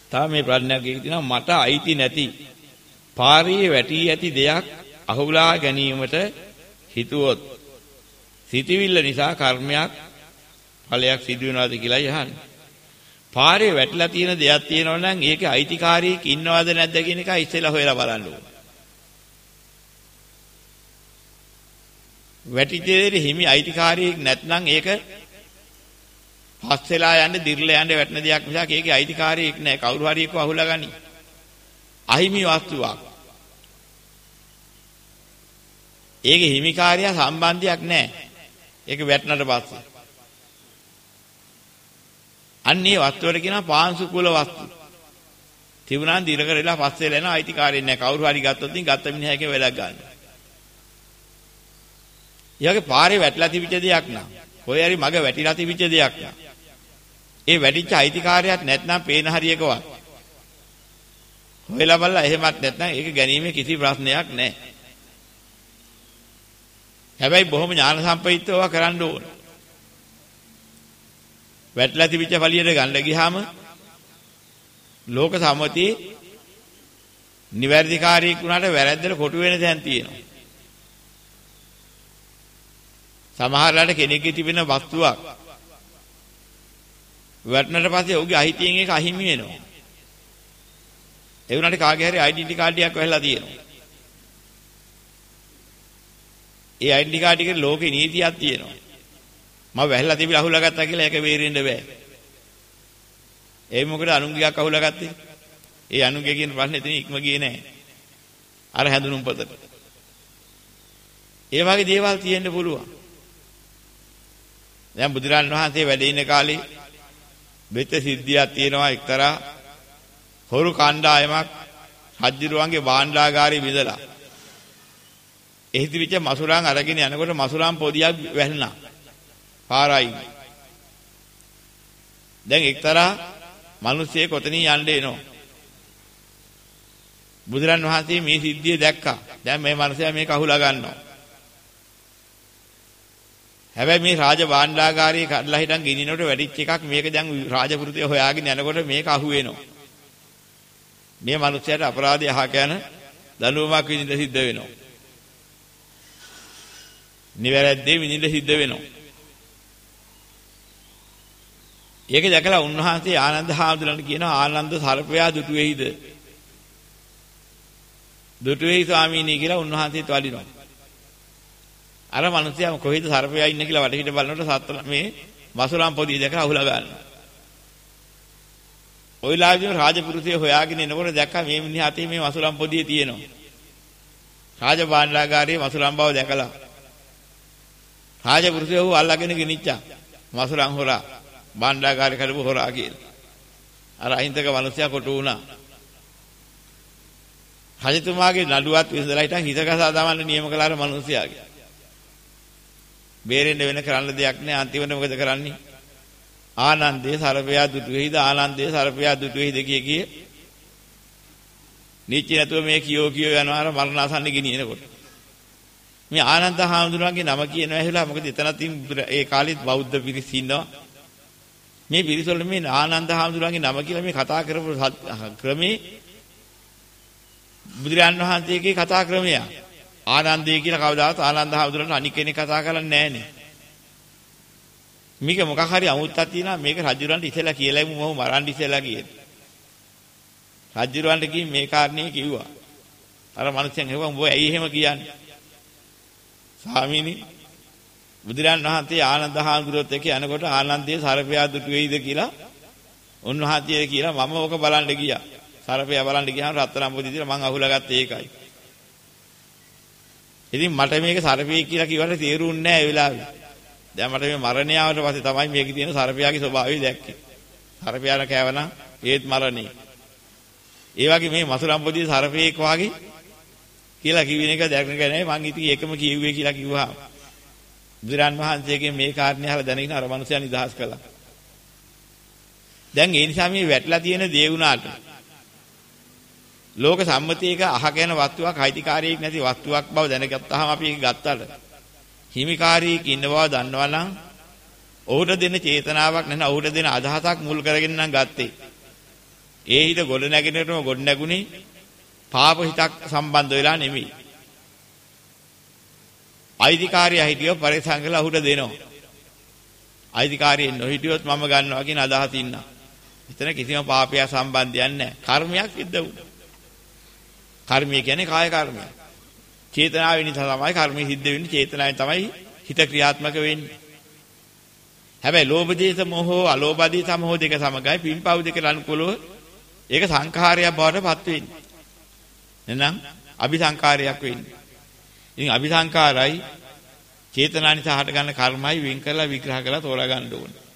තා මේ ප්‍රඥාවක් කියනවා මට අයිති නැති පාරේ වැටි ඇති දෙයක් අහුලා ගැනීමට හිතුවොත් සිතවිල්ල නිසා කර්මයක් ඵලයක් සිදු වෙනවද කියලා යහන්නේ. පාරේ වැටලා තියෙන දෙයක් තියෙනවා නම් ඒකේ අයිතිකාරයෙක් ඉන්නවද නැද්ද කියන එක ඉස්සෙල්ලා හොයලා බලන්න ඕන. වැටිච්ච දෙයේ හිමි අයිතිකාරයෙක් නැත්නම් ඒක පස්සෙලා යන්න දිර්ලා යන්න වැටෙන දෙයක් මිසක් ඒකේ අයිතිකාරයෙක් නැහැ. කවුරු හරි එක්ක අහුලා ගනි. අහිමි වස්තුවක්. ඒකේ හිමිකාරය සම්බන්ධයක් නැහැ. ඒක වැටෙනට පස්සේ. අන්නේ වස්තුවට කියනවා පාංශු කුල වස්තු. තිබුණාන් දිර කරලා පස්සේ ලැන අයිතිකාරයෙක් නැහැ. කවුරු හරි ගත්තොත් ඉතින් ගත්ත මිනිහාගේ වැඩක් ගන්නවා. ඊයගේ පාරේ වැටලා තිබිච්ච දෙයක් නා. කොහේ හරි මග වැටිලා තිබිච්ච දෙයක් නා. ඒ වැටිච්ච අයිතිකාරයක් නැත්නම් පේන හරියකවත්. හොයලා බලලා එහෙමත් නැත්නම් ඒක ගැනීමේ කිසි ප්‍රශ්නයක් නැහැ. හැබැයි බොහොම ඥාන සම්ප්‍රයුක්තව කරන්න ඕන. වැටලා තිබිච්ච පළියට ගන්න ගියාම ලෝක සම්මතියේ නිවැරදිකාරයෙක් වුණාට වැරද්දට කොටු වෙන තැන් තියෙනවා. සමහරලාට කෙනෙක්ගේ තිබෙන වස්තුවක් වැටෙනට පස්සේ ඔහුගේ අහිතියෙන් ඒක අහිමි වෙනවා. ඒ වුණාට කාගේ හරි ඩෙන්ටිටි කාඩ් එකක් වෙලා තියෙනවා. ඒ ඩෙන්ටිටි කාඩ් එකේ ලෝකේ නීතියක් තියෙනවා. මම වැහලා තිබිලා අහුලා ගත්තා කියලා ඒක වේරෙන්න බෑ. ඒ මොකද අනුන්ගියක් අහුලා ගත්තේ? ඒ අනුන්ගේ කියන ප්‍රශ්නේ එතන ඉක්ම ගියේ නෑ. අර හැඳුනුම් පොතට. ඒ වගේ දේවල් තියෙන්න පුළුවන්. දැන් බුදුරන් වහන්සේ වැඩ ඉන්න කාලේ වෙච්ච සිද්ධියක් තියෙනවා. එක්තරා හොරු කණ්ඩායමක් රජුරුවන්ගේ භාණ්ඩාගාරේ විදලා එහි තිබිච්ච මසුරන් අරගෙන යනකොට මසුරන් පොදියක් වැහුණා. පාරයි. දැන් එක්තරා මිනිස්සෙක් කොතනින් යන්න එනවා. බුදුරන් වහන්සේ මේ සිද්ධිය දැක්කා. දැන් මේ මිනිසයා මේක අහුලා ගන්නවා. හැබැයි මේ රාජ භාණ්ඩාගාරයේ කඩලා හිටන් ගිනිනකොට වැඩිච්ච එකක් මේක දැන් රාජපුරුතේ හොයාගෙන යනකොට මේක අහු වෙනවා. මේ මිනිසයාට අපරාධය අහක යන දඬුවමක් විඳින්න සිද්ධ වෙනවා. නිවැරද්දේ විඳින්න සිද්ධ වෙනවා. ඒක දැකලා උන්වහන්සේ ආනන්ද හාමුදුරන්ට කියනවා ආනන්ද සර්පයා දුටුවේයිද? දුටුවේයි ස්වාමීනි කියලා උන්වහන්සේත් වඩිනවා. අර මිනිසයා කොහෙද සර්පයා ඉන්නේ කියලා වටහිට බලනකොට මේ මසුරම් පොදිය දැකලා අහුලා ගන්නවා. ওই ලාභියෝ රාජපුරුෂය හොයාගෙන එනකොට දැක්කා මේ මිනිහා අතේ මේ මසුරම් පොදිය තියෙනවා. රාජ භාණ්ඩාගාරයේ මසුරම් බව දැකලා රාජපුරුෂය ඌ අල්ලගෙන ගෙනිච්චා. මසුරම් හොරා භාණ්ඩාගාරේ කරපු හොරා කියලා. අර අහිංසක මිනිසයා කොටු වුණා. රජතුමාගේ නඩුවත් විසඳලා හිටන් හිතකසා දාමන්න නියම කළා අර මිනිසයාගේ. බේරෙන්න වෙන කරන්න දෙයක් නෑ. අන්තිමට මොකද කරන්නේ? ආනන්දේ සර්පයා දුටුවේයිද ආනන්දේ සර්පයා දුටුවේයිද කිය නිච්ච නැතුව මේ කියෝ යනවා අර මරණාසන්න ගෙනියනකොට. මේ ආනන්ද හාමුදුරුවන්ගේ නම කියනවා ඇහිලා මොකද එතනත් ඒ කාලෙත් බෞද්ධ පිරිස ඉන්නවා. මේ පිරිසවල මේ ආනන්ද හාමුදුරුවන්ගේ නම කියලා මේ කතා කරපු ක්‍රමේ බුදුරජාන් වහන්සේගේ කතා ක්‍රමය. ආනන්දේ කියලා කවදාවත් ආනන්ද හාමුදුරුවන්ට අනික් කෙනෙක් කතා කරන්නේ නැහනේ. මේක මොකක් හරි අමුත්තක් තියෙනවා. මේක රජුරන්ට ඉතලා කියලා මම මරන්න ඉතලා කියන. රජුරන්ට කිව්ව මේ කාරණේ කිව්වා. අර මිනිස්සුන් හෙව්වා උඹ ඇයි එහෙම කියන්නේ? ස්වාමීනි බුදුරජාන් වහන්සේ ආනන්ද හාමුදුරුවොත් එක්ක යනකොට ආනන්දේ සර්පයා දුටුවේයිද කියලා උන්වහන්සේ කියලා මම ඕක බලන්න ගියා. සර්පයා බලන්න ගියාම රත්තරන් පොඩි දිලා මං අහුලා ගත්තේ ඒකයි. ඉතින් මට මේක සර්පයෙක් කියලා කිව්වට තේරුන්නේ නැහැ ඒ වෙලාවේ. දැන් මට මේ මරණය ආවට පස්සේ තමයි මේකේ තියෙන සර්පයාගේ ස්වභාවය දැක්කේ. සර්පයාන කෑවනම් ඒත් මරණේ. ඒ වගේ මේ මසුරම් පොඩි සර්පයෙක් වාගේ කියලා කිවින එක දැක්කේ නැහැ. මං ඉතින් ඒකම කිව්වේ කියලා කිව්වා. බුදුරන් වහන්සේගේ මේ කාරණේ අහලා දැනගෙන අර මනුස්සයා නිදහස් කළා. දැන් ඒ නිසා මේ වැටලා තියෙන දේ වුණාට ලෝක සම්මතියක අහක යන වස්තුවක් අයිතිකාරයෙක් නැති වස්තුවක් බව දැනගත්තාම අපි ඒක ගත්තාට හිමිකාරයෙක් ඉන්න බව දන්නවනම් ඔහුට දෙන චේතනාවක් නැත්නම් ඔහුට දෙන අදහසක් මුල් කරගෙන නම් ගත්තේ. ඒ හිත ගොඩ නැගිනකොටම ගොඩ නැගුණේ පාප හිතක් සම්බන්ධ වෙලා නෙමෙයි. අයිතිකාරියා හිටියෝ පරිසං කරලා ඔහුට දෙනවා. අයිතිකාරියෙන් නොහිටියොත් මම ගන්නවා කියන අදහස ඉන්නා. එතන කිසිම පාපයක් සම්බන්ධයක් නැහැ. කර්මයක් සිද්ධ වුණා. කර්මය කියන්නේ කාය කර්මය. චේතනාවෙන් තමයි කර්මය සිද්ධ වෙන්නේ. චේතනාවෙන් තමයි හිත ක්‍රියාත්මක වෙන්නේ. හැබැයි ලෝභ දේශ මොහෝ අලෝභ දේශ මොහෝ දෙක සමගයි පින්පව් දෙකට අනුකූලව ඒක සංඛාරයක් බවට පත් වෙන්නේ. එහෙනම් අபிසංකාරයක් වෙන්නේ. ඉතින් අபிසංකාරයි චේතනා නිසා හට ගන්න කර්මයි වෙන් කරලා විග්‍රහ කරලා තෝරා ගන්න ඕනේ.